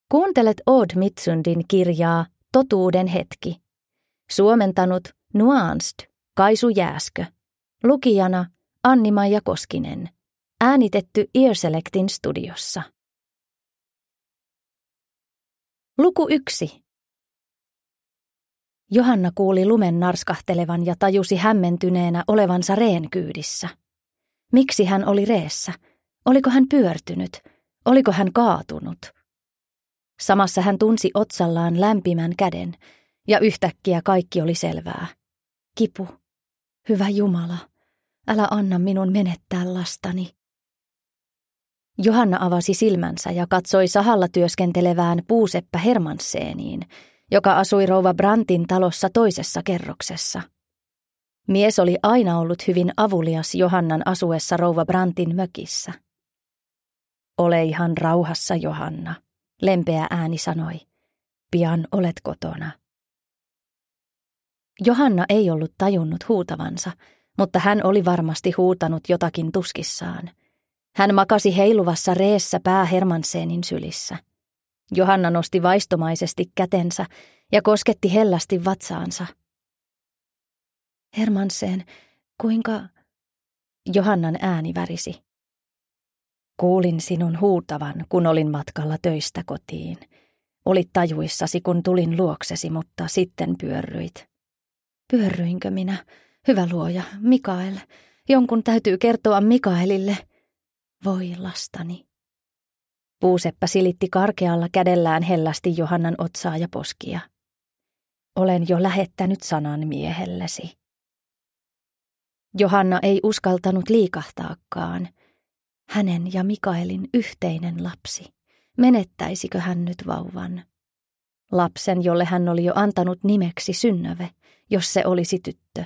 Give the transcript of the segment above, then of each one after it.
Kuuntelet Odd Mitsundin kirjaa Totuuden hetki. Suomentanut Nuanced Kaisu Jääskö. Lukijana Anni-Maija Koskinen. Äänitetty Earselectin studiossa. Luku 1. Johanna kuuli lumen narskahtelevan ja tajusi hämmentyneenä olevansa reen kyydissä. Miksi hän oli reessä? Oliko hän pyörtynyt? Oliko hän kaatunut? Samassa hän tunsi otsallaan lämpimän käden, ja yhtäkkiä kaikki oli selvää. Kipu. Hyvä Jumala, älä anna minun menettää lastani. Johanna avasi silmänsä ja katsoi sahalla työskentelevään puuseppä Hermanseeniin, joka asui rouva Brandtin talossa toisessa kerroksessa. Mies oli aina ollut hyvin avulias Johannan asuessa rouva Brandtin mökissä. Ole ihan rauhassa, Johanna, lempeä ääni sanoi. Pian olet kotona. Johanna ei ollut tajunnut huutavansa, mutta hän oli varmasti huutanut jotakin tuskissaan. Hän makasi heiluvassa reessä pää Hermanseenin sylissä. Johanna nosti vaistomaisesti kätensä ja kosketti hellästi vatsaansa. Hermanseen, kuinka... Johannan ääni värisi. Kuulin sinun huutavan, kun olin matkalla töistä kotiin. Olit tajuissasi, kun tulin luoksesi, mutta sitten pyörryit. Pyörryinkö minä? Hyvä luoja, Mikael. Jonkun täytyy kertoa Mikaelille. Voi lastani. Puuseppä silitti karkealla kädellään hellästi Johannan otsaa ja poskia. Olen jo lähettänyt sanan miehellesi. Johanna ei uskaltanut liikahtaakaan. Hänen ja Mikaelin yhteinen lapsi. Menettäisikö hän nyt vauvan? Lapsen, jolle hän oli jo antanut nimeksi Synnöve, jos se olisi tyttö.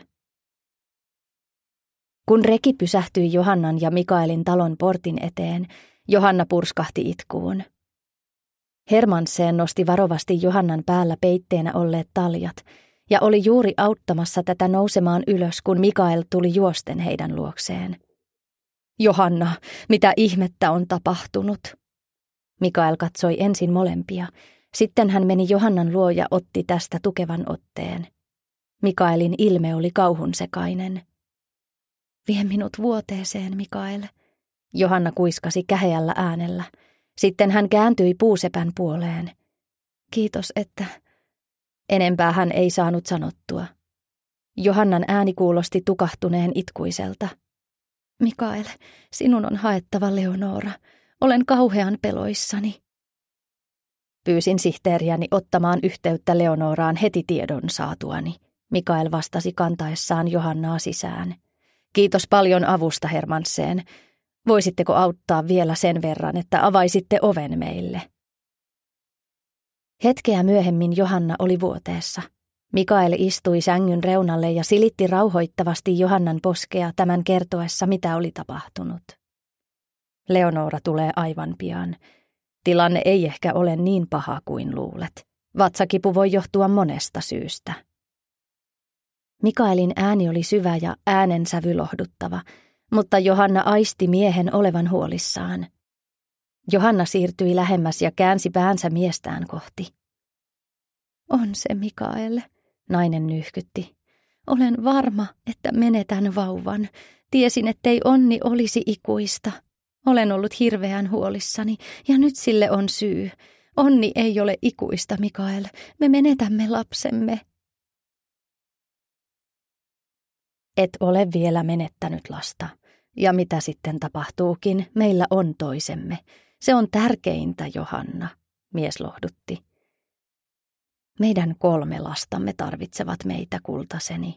Kun reki pysähtyi Johannan ja Mikaelin talon portin eteen, Johanna purskahti itkuun. Hermanseen nosti varovasti Johannan päällä peitteenä olleet taljat ja oli juuri auttamassa tätä nousemaan ylös, kun Mikael tuli juosten heidän luokseen. Johanna, mitä ihmettä on tapahtunut? Mikael katsoi ensin molempia, sitten hän meni Johannan luo ja otti tästä tukevan otteen. Mikaelin ilme oli kauhunsekainen. Vie minut vuoteeseen, Mikael, Johanna kuiskasi käheällä äänellä. Sitten hän kääntyi puusepän puoleen. Kiitos, että... Enempää hän ei saanut sanottua. Johannan ääni kuulosti tukahtuneen itkuiselta. Mikael, sinun on haettava Leonora. Olen kauhean peloissani. Pyysin sihteeriäni ottamaan yhteyttä Leonoraan heti tiedon saatuani. Mikael vastasi kantaessaan Johannaa sisään. Kiitos paljon avusta, Hermanseen. Voisitteko auttaa vielä sen verran, että avaisitte oven meille? Hetkeä myöhemmin Johanna oli vuoteessa. Mikael istui sängyn reunalle ja silitti rauhoittavasti Johannan poskea tämän kertoessa, mitä oli tapahtunut. Leonora tulee aivan pian. Tilanne ei ehkä ole niin paha kuin luulet. Vatsakipu voi johtua monesta syystä. Mikaelin ääni oli syvä ja äänensävy lohduttava, mutta Johanna aisti miehen olevan huolissaan. Johanna siirtyi lähemmäs ja käänsi päänsä miestään kohti. On se Mikael, nainen nyyhkytti. Olen varma, että menetän vauvan. Tiesin, ettei onni olisi ikuista. Olen ollut hirveän huolissani ja nyt sille on syy. Onni ei ole ikuista, Mikael. Me menetämme lapsemme. Et ole vielä menettänyt lasta. Ja mitä sitten tapahtuukin, meillä on toisemme. Se on tärkeintä, Johanna, mies lohdutti. Meidän 3 lastamme tarvitsevat meitä, kultaseni.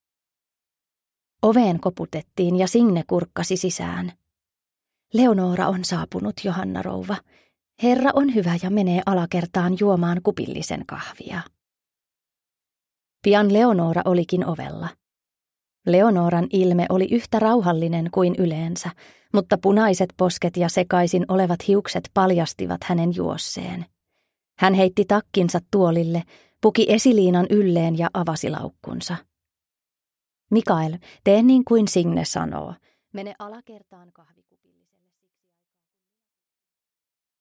Oveen koputettiin ja Signe kurkkasi sisään. Leonora on saapunut, Johanna rouva. Herra on hyvä ja menee alakertaan juomaan kupillisen kahvia. Pian Leonora olikin ovella. Leonoran ilme oli yhtä rauhallinen kuin yleensä, mutta punaiset posket ja sekaisin olevat hiukset paljastivat hänen juosseen. Hän heitti takkinsa tuolille, puki esiliinan ylleen ja avasi laukkunsa. Mikael, tee niin kuin Signe sanoo. Mene alakertaan kahvikupille.